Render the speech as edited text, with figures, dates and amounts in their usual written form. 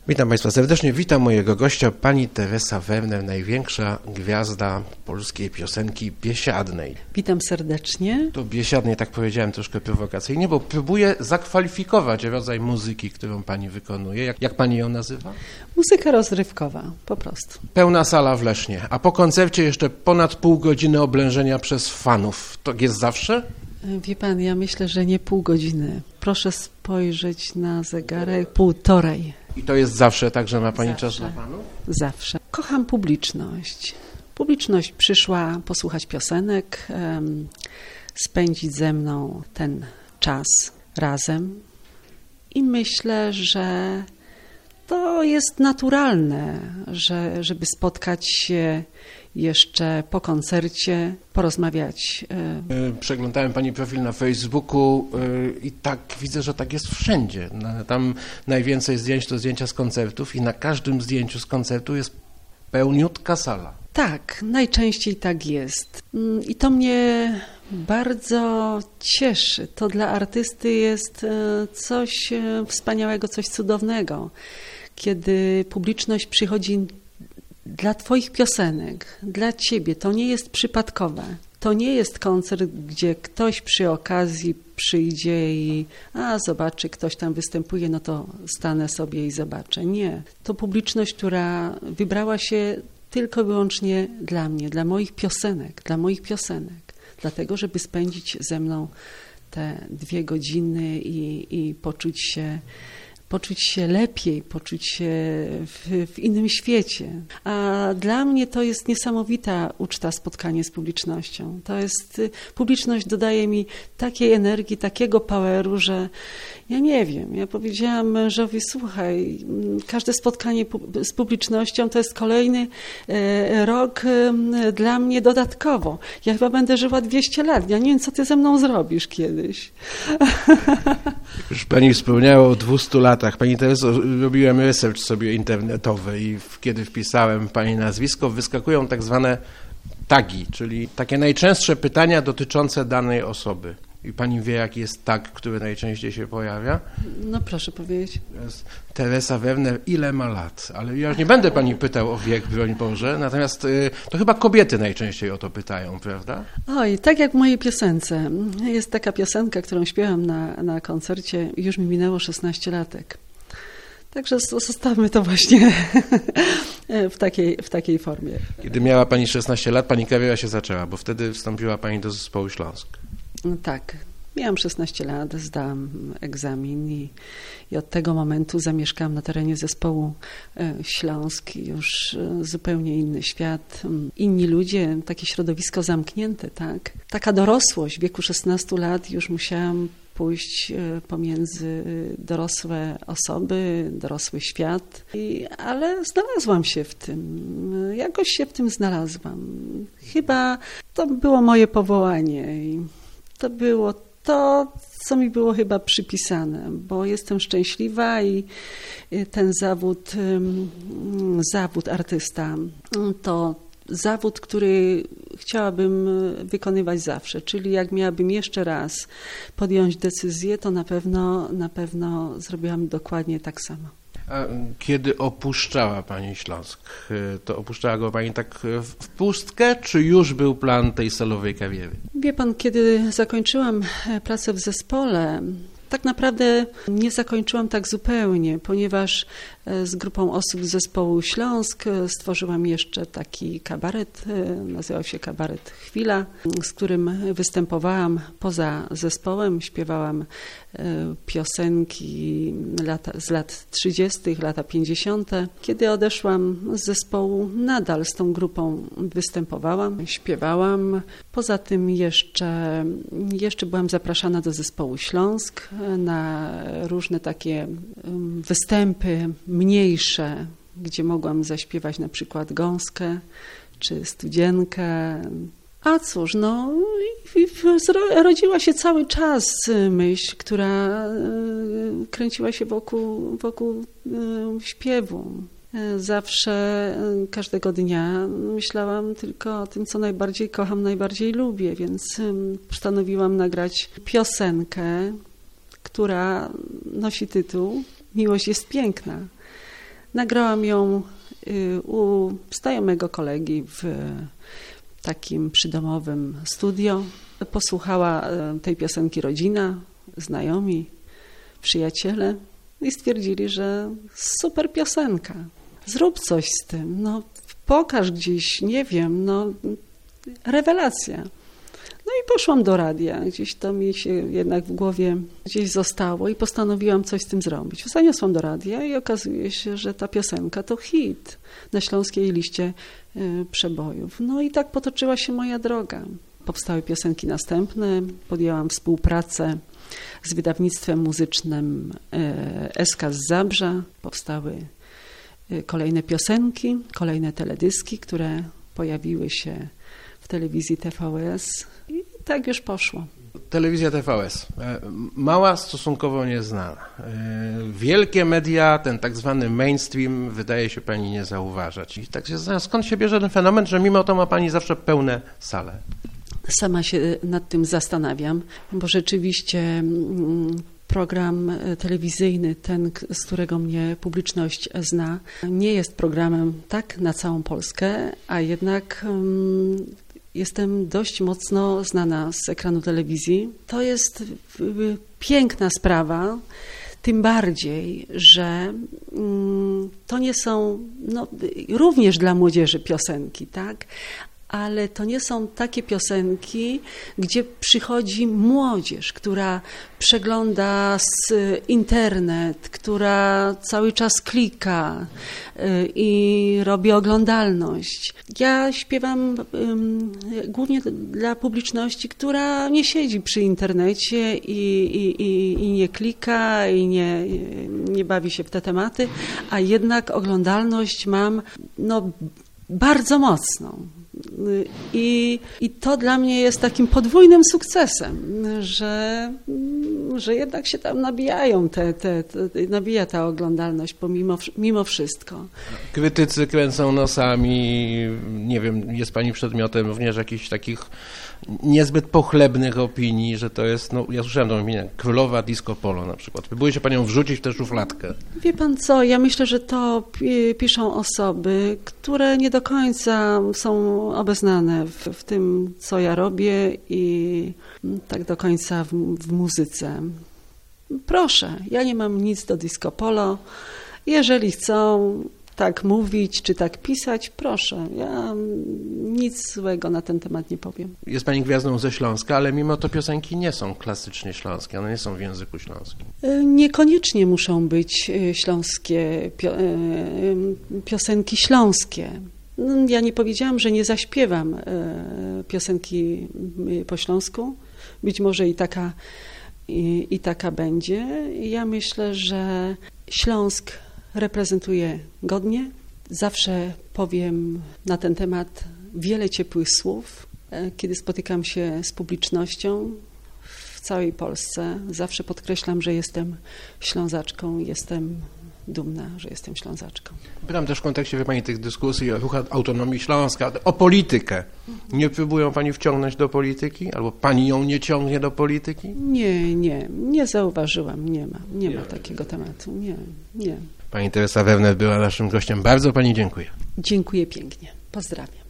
Witam Państwa serdecznie, witam mojego gościa, pani Teresa Werner, największa gwiazda polskiej piosenki biesiadnej. Witam serdecznie. To biesiadnej, tak powiedziałem troszkę prowokacyjnie, bo próbuję zakwalifikować rodzaj muzyki, którą pani wykonuje. Jak pani ją nazywa? Muzyka rozrywkowa, po prostu. Pełna sala w Lesznie, a po koncercie jeszcze ponad pół godziny oblężenia przez fanów. To jest zawsze? Wie pan, ja myślę, że nie pół godziny. Proszę spojrzeć na zegarek, 1,5. I to jest zawsze tak, że ma pani Zawsze. czas dla panów? Zawsze. Kocham publiczność. Publiczność przyszła posłuchać piosenek, spędzić ze mną ten czas razem. I myślę, że to jest naturalne, żeby spotkać się jeszcze po koncercie, porozmawiać. Przeglądałem pani profil na Facebooku i tak widzę, że tak jest wszędzie. Tam najwięcej zdjęć to zdjęcia z koncertów i na każdym zdjęciu z koncertu jest pełniutka sala. Tak, najczęściej tak jest. I to mnie bardzo cieszy. To dla artysty jest coś wspaniałego, coś cudownego, kiedy publiczność przychodzi dla twoich piosenek, dla ciebie. To nie jest przypadkowe. To nie jest koncert, gdzie ktoś przy okazji przyjdzie i zobaczy, ktoś tam występuje, no to stanę sobie i zobaczę. Nie. To publiczność, która wybrała się tylko i wyłącznie dla mnie, dla moich piosenek. Dlatego, żeby spędzić ze mną te 2 godziny i poczuć się lepiej, poczuć się w innym świecie. A dla mnie to jest niesamowita uczta, spotkanie z publicznością. Publiczność dodaje mi takiej energii, takiego poweru, że ja nie wiem. Ja powiedziałam mężowi, słuchaj, każde spotkanie z publicznością to jest kolejny rok dla mnie dodatkowo. Ja chyba będę żyła 200 lat. Ja nie wiem, co ty ze mną zrobisz kiedyś. Już pani wspomniała o 200 latach. Pani Tereso, robiłem research sobie internetowy i kiedy wpisałem pani nazwisko, wyskakują tak zwane tagi, czyli takie najczęstsze pytania dotyczące danej osoby. I pani wie, jaki jest tag, który najczęściej się pojawia? No proszę powiedzieć. Teresa Werner, ile ma lat? Ale ja już nie będę pani pytał o wiek, broń Boże, natomiast to chyba kobiety najczęściej o to pytają, prawda? Oj, tak jak w mojej piosence. Jest taka piosenka, którą śpiewam na koncercie, już mi minęło 16 latek. Także zostawmy to właśnie w takiej formie. Kiedy miała pani 16 lat, pani kariera się zaczęła, bo wtedy wstąpiła pani do zespołu Śląsk. No tak, miałam 16 lat, zdałam egzamin i od tego momentu zamieszkałam na terenie zespołu Śląsk. Już zupełnie inny świat, inni ludzie, takie środowisko zamknięte, tak. Taka dorosłość w wieku 16 lat już musiałam pójść pomiędzy dorosłe osoby, dorosły świat, ale znalazłam się w tym, jakoś się w tym znalazłam. Chyba to było moje powołanie i to było to, co mi było chyba przypisane, bo jestem szczęśliwa i ten zawód artysta to zawód, który chciałabym wykonywać zawsze, czyli jak miałabym jeszcze raz podjąć decyzję, to na pewno zrobiłam dokładnie tak samo. A kiedy opuszczała pani Śląsk, to opuszczała go pani tak w pustkę, czy już był plan tej solowej kariery? Wie pan, kiedy zakończyłam pracę w zespole, tak naprawdę nie zakończyłam tak zupełnie, ponieważ z grupą osób z zespołu Śląsk stworzyłam jeszcze taki kabaret, nazywał się Kabaret Chwila, z którym występowałam poza zespołem, śpiewałam piosenki z lat 30., lata 50. Kiedy odeszłam z zespołu, nadal z tą grupą występowałam, śpiewałam. Poza tym jeszcze byłam zapraszana do zespołu Śląsk na różne takie występy mniejsze, gdzie mogłam zaśpiewać na przykład Gąskę czy Studzienkę. A cóż, no rodziła się cały czas myśl, która kręciła się wokół śpiewu. Zawsze, każdego dnia myślałam tylko o tym, co najbardziej kocham, najbardziej lubię, więc postanowiłam nagrać piosenkę, która nosi tytuł Miłość jest piękna. Nagrałam ją u znajomego kolegi w takim przydomowym studio. Posłuchała tej piosenki rodzina, znajomi, przyjaciele i stwierdzili, że super piosenka. Zrób coś z tym, no pokaż gdzieś, nie wiem, no rewelacja. No i poszłam do radia, gdzieś to mi się jednak w głowie gdzieś zostało i postanowiłam coś z tym zrobić. Zaniosłam do radia i okazuje się, że ta piosenka to hit na śląskiej liście przebojów. No i tak potoczyła się moja droga. Powstały piosenki następne, podjęłam współpracę z wydawnictwem muzycznym SK z Zabrza. Powstały kolejne piosenki, kolejne teledyski, które pojawiły się w telewizji TVS i tak już poszło. Telewizja TVS, mała, stosunkowo nieznana. Wielkie media, ten tak zwany mainstream wydaje się pani nie zauważać. I tak się zastanawiam, skąd się bierze ten fenomen, że mimo to ma pani zawsze pełne sale? Sama się nad tym zastanawiam, bo rzeczywiście program telewizyjny, ten, z którego mnie publiczność zna, nie jest programem tak na całą Polskę, a jednak jestem dość mocno znana z ekranu telewizji. To jest piękna sprawa, tym bardziej, że to nie są również dla młodzieży piosenki, tak? Ale to nie są takie piosenki, gdzie przychodzi młodzież, która przegląda internet, która cały czas klika i robi oglądalność. Ja śpiewam głównie dla publiczności, która nie siedzi przy internecie i nie klika i nie bawi się w te tematy, a jednak oglądalność mam bardzo mocną. I to dla mnie jest takim podwójnym sukcesem, że jednak się tam nabijają nabija ta oglądalność mimo wszystko. Krytycy kręcą nosami, nie wiem, jest pani przedmiotem również jakichś takich niezbyt pochlebnych opinii, że to jest, ja słyszałem tą opinię, królowa disco polo na przykład. Próbuje się panią wrzucić w tę szufladkę. Wie pan co, ja myślę, że to piszą osoby, które nie do końca są obeznane w tym, co ja robię i tak do końca w muzyce. Proszę, ja nie mam nic do disco polo. Jeżeli chcą tak mówić, czy tak pisać, proszę. Ja nic złego na ten temat nie powiem. Jest pani gwiazdą ze Śląska, ale mimo to piosenki nie są klasycznie śląskie, one nie są w języku śląskim. Niekoniecznie muszą być śląskie, piosenki śląskie. Ja nie powiedziałam, że nie zaśpiewam piosenki po śląsku. Być może i taka będzie. Ja myślę, że Śląsk reprezentuje godnie. Zawsze powiem na ten temat wiele ciepłych słów. Kiedy spotykam się z publicznością w całej Polsce, zawsze podkreślam, że jestem Ślązaczką, jestem dumna, że jestem Ślązaczką. Pytam też w kontekście, wie pani, tych dyskusji o ruchu autonomii Śląska, o politykę. Nie próbują pani wciągnąć do polityki? Albo pani ją nie ciągnie do polityki? Nie zauważyłam, nie ma takiego tematu, nie. Pani Teresa Werner była naszym gościem. Bardzo pani dziękuję. Dziękuję pięknie. Pozdrawiam.